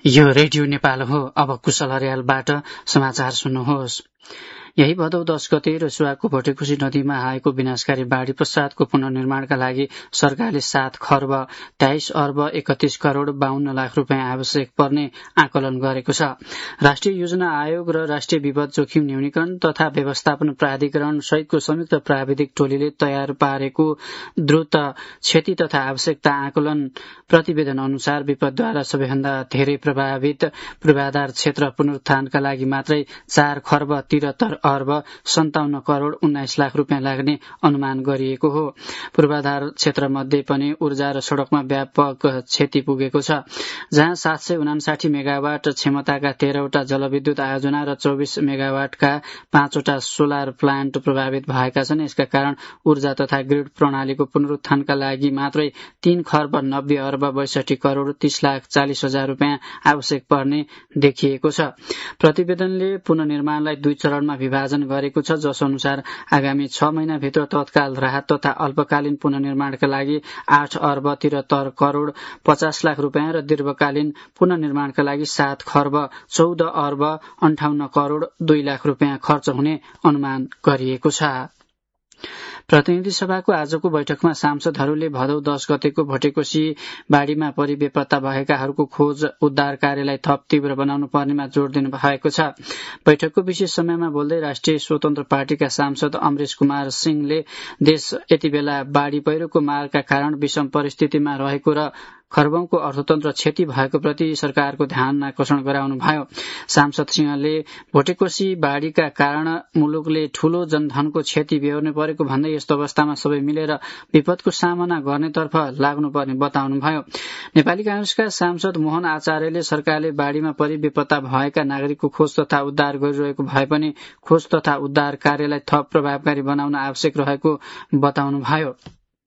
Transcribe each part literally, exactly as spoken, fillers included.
यो रेडियो नेपाल हो। अब कुशल अर्यालबाट समाचार सुन्नुहोस्। यही भदौ दश गते रसुवाको भोटेकोशी नदीमा आएको विनाशकारी बाढ़ी पश्चातको पुनर्निर्माणका लागि सरकारले सात खर्ब तेइस अर्ब एकतीस करोड़ बाहन्न लाख रूपियाँ आवश्यक पर्ने आकलन गरेको छ। राष्ट्रिय योजना आयोग र राष्ट्रिय विपद जोखिम न्यूनीकरण तथा व्यवस्थापन प्राधिकरण सहितको संयुक्त प्राविधिक टोलीले तयार पारेको द्रुत क्षति तथा आवश्यकता आकलन प्रतिवेदन अनुसार विपदद्वारा सबैभन्दा धेरै प्रभावित पूर्वाधार क्षेत्र पुनरुत्थानका लागि मात्रै चार खर्ब त्रिहत्तर अर्ब सन्ताउन्न करोड़ उन्नाइस लाख रूपियाँ लाग्ने अनुमान गरिएको हो। पूर्वाधार क्षेत्र मध्ये पनि ऊर्जा र सड़कमा व्यापक क्षति पुगेको छ, जहाँ सात सय उनासाठी मेगावाट क्षमताका तेह्रवटा जलविद्युत आयोजना र चौबिस मेगावाटका पाँचवटा सोलर प्लान्ट प्रभावित भएका छन्। यसका कारण ऊर्जा तथा ग्रिड प्रणालीको पुनरुत्थानका लागि मात्रै तीन खर्ब नब्बे अर्ब बैसठी करोड़ तीस लाख चालिस हजार रूपियाँ आवश्यक पर्ने देखिएको छ। प्रतिवेदनले पुनर्निर्माणलाई दुई चरणमा विभाजन गरेको छ, जस अनुसार आगामी छ महिनाभित्र तत्काल राहत तथा अल्पकालीन पुनर्निर्माणका लागि आठ अर्ब त्रिहत्तर करोड़ पचास लाख रूपियाँ र दीर्घकालीन पुनर्निर्माणका लागि सात खर्ब चौध अर्ब अन्ठाउन्न करोड़ दुई लाख रूपियाँ खर्च हुने अनुमान गरिएको छ। प्रतिनिधि सभाको आजको बैठकमा सांसदहरूले भदौ दश गतेको भोटेकोशी बाढ़ीमा परि बेपत्ता भएकाहरूको खोज उद्धार कार्यलाई थप तीव्र बनाउनु पर्नेमा जोड़ दिनु भएको छ। बैठकको विशेष समयमा बोल्दै राष्ट्रिय स्वतन्त्र पार्टीका सांसद अमरेश कुमार सिंहले देश यति बेला बाढ़ी पहिरोको मारका कारण विषम परिस्थितिमा रहेको र खर्बौंको अर्थतन्त्र क्षति भएको प्रति सरकारको ध्यान आकर्षण गराउनुभयो। सांसद सिंहले भोटेकोशी बाढ़ीका कारण मुलुकले ठूलो जनधनको क्षति बेहोर्नु परेको भन्दै यस्तो अवस्थामा सबै मिलेर विपदको सामना गर्नेतर्फ लाग्नुपर्ने बताउनुभयो। नेपाली कांग्रेसका सांसद मोहन आचार्यले सरकारले बाढ़ीमा परि बेपत्ता भएका नागरिकको खोज तथा उद्धार गरिरहेको भए पनि खोज तथा उद्धार कार्यलाई थप प्रभावकारी बनाउन आवश्यक रहेको बताउनुभयो।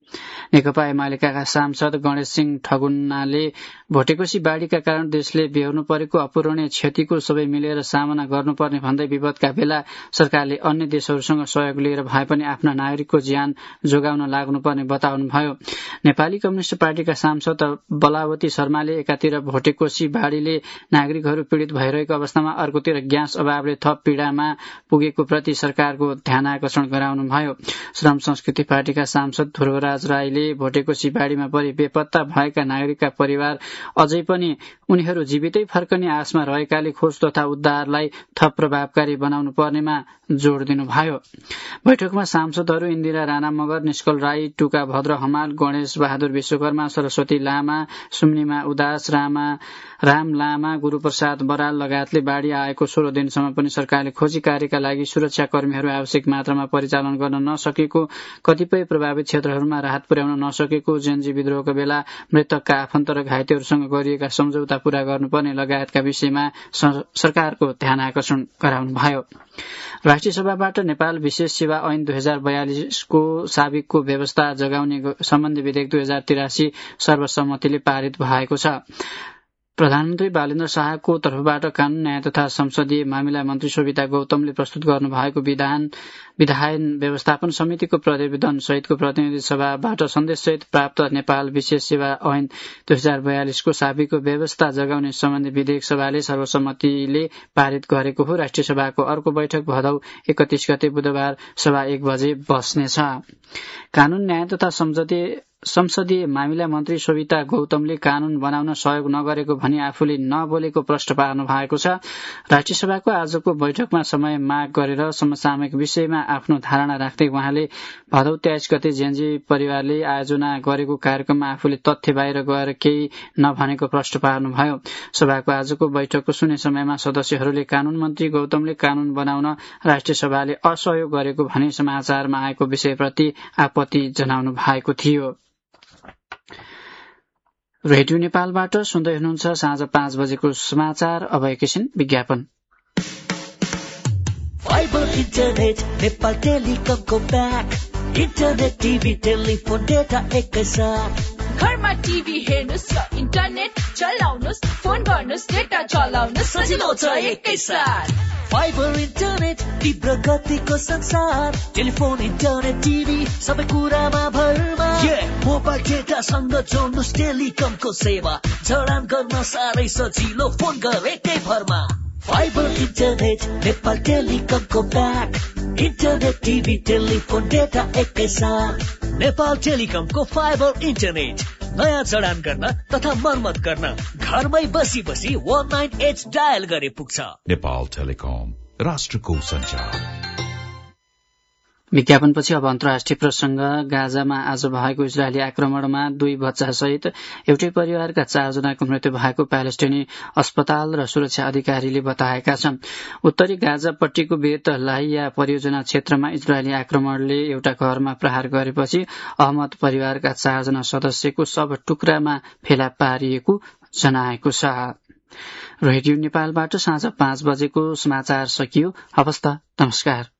नेकपा एमालेका सांसद गणेश सिंह ठगुन्नाले भोटेकोशी बाढ़ीका कारण देशले बेहोर्नु परेको अपूरणीय क्षतिको सबै मिलेर सामना गर्नुपर्ने भन्दै विपदका बेला सरकारले अन्य देशहरूसँग सहयोग लिएर भए पनि आफ्ना नागरिकको ज्यान जोगाउन लाग्नुपर्ने बताउनुभयो। नेपाली कम्युनिष्ट पार्टीका सांसद बलावती शर्माले एकातिर भोटेकोशी बाढ़ीले नागरिकहरू पीड़ित भइरहेको अवस्थामा अर्कोतिर ग्यास अभावले थप पीड़ामा पुगेको प्रति सरकारको ध्यान आकर्षण गराउनुभयो। श्रम संस्कृति पार्टीका सांसद ध्रुवराज राईले भोटेकोशी बाढ़ीमा परि बेपत्ता भएका नागरिकका परिवार अझै पनि उनीहरू जीवितै फर्कने आशमा रहेकाले खोज तथा उद्धारलाई थप प्रभावकारी बनाउनु पर्नेमा जोड़ दिनुभयो। बैठकमा सांसदहरू इन्दिरा राणा मगर, निष्कल राई, टुका भद्र हमाल, गणेश बहादुर विश्वकर्मा, सरस्वती लामा, सुम्निमा उदास, रामा राम लामा, गुरूप्रसाद बराल लगायतले बाढ़ी आएको सोह्र दिनसम्म पनि सरकारले खोजी कार्यका लागि सुरक्षाकर्मीहरू आवश्यक मात्रामा परिचालन गर्न नसकेको, कतिपय प्रभावित क्षेत्रहरूमा राहत पुर्याउन नसकेको, जेनजी विद्रोहको बेला मृतकका आफन्त र घाइतेहरूसँग गरिएका सम्झौता पूरा गर्नुपर्ने लगायतका विषयमा सरकारको ध्यान आकर्षण गराउनुभयो। राष्ट्रिय सभाबाट नेपाल विशेष सेवा ऐन दुई हजार बयालिसको साबिकको व्यवस्था जगाउने सम्बन्धी विधेयक दुई हजार तिरासी सर्वसम्मतिले पारित भएको छ। प्रधानमन्त्री बालेन्द्र शाहको तर्फबाट कानून न्याय तथा संसदीय मामिला मन्त्री शोभिता गौतमले प्रस्तुत गर्नुभएको विधान विधायन व्यवस्थापन समितिको प्रतिवेदन सहितको प्रतिनिधि सभाबाट सन्देशसहित प्राप्त नेपाल विशेष सेवा ऐन दुई हजार बयालिसको साबिकको व्यवस्था जगाउने सम्बन्धी विधेयक सभाले सर्वसम्मतिले पारित गरेको हो। राष्ट्रिय सभाको अर्को बैठक भदौ एकतीस गते बुधबार सभा एक बजे बस्नेछ। कानून न्याय तथा संसदीय संसदीय मामिला मन्त्री शोभिता गौतमले कानून बनाउन सहयोग नगरेको भनी आफूले नबोलेको प्रश्न पार्नु भएको छ। राष्ट्रिय सभाको आजको बैठकमा समय माग गरेर समसामयिक विषयमा आफ्नो धारणा राख्दै उहाँले भदौ तेइस गते जेनजी परिवारले आयोजना गरेको कार्यक्रममा आफूले तथ्य बाहिर गएर केही नभनेको प्रश्न पार्नुभयो। सभाको आजको बैठकको सुने समयमा सदस्यहरूले कानून मन्त्री गौतमले कानून बनाउन राष्ट्रिय सभाले असहयोग गरेको भनी समाचारमा आएको विषयप्रति आपत्ति जनाउनु भएको थियो। रेडियो नेपालबाट सुन्दै हुनुहुन्छ साँझ पाँच बजेको समाचार। अब एकैछिन विज्ञापन। फाइबर इन्टरनेट नेपाल टेलिकमको pack, internet TV telephone data एकैसाथ। घरमा टिभी हेर्नुस् र इन्टरनेट चलाउनुस्, फोन गर्नुस्, डेटा चलाउनुस्, सजिलो छ एकैसाथ। फाइबर इन्टरनेट तीव्र गतिको संसार टेलिफोन इन्टरनेट टिभी सबै कुरामा भरमा मोबाइल डेटासँग जोड्नुस् टेलिकमको सेवा जडान गर्न साह्रै सजिलो फोन गरेकै भरमा फाइबर इन्टरनेट नेपाल टेलिकमको pack internet TV telephone data एकैसाथ नेपाल टेलिकमको फाइबर इन्टरनेट नयाँ जडान गर्न तथा मर्मत गर्न घरमै बसी बसी वन नाइन एट डायल गरे पुग्छ। नेपाल टेलिकम राष्ट्रको सञ्चार। विज्ञापनपछि अब अन्तर्राष्ट्रिय प्रसंग। गाजामा आज भएको इजरायली आक्रमणमा दुई बच्चा सहित एउटै परिवारका चारजनाको मृत्यु भएको प्यालेस्टिनी अस्पताल र सुरक्षा अधिकारीले बताएका छन्। उत्तरी गाजापट्टिको बेत लाहिया परियोजना क्षेत्रमा इजरायली आक्रमणले एउटा घरमा प्रहार गरेपछि अहमद परिवारका चारजना सदस्यको शव टुक्रामा फेला पारिएको जनाएको छ। रेडियो नेपालबाट साँझ पाँच बजेको समाचार सकियो। हवस् त, नमस्कार।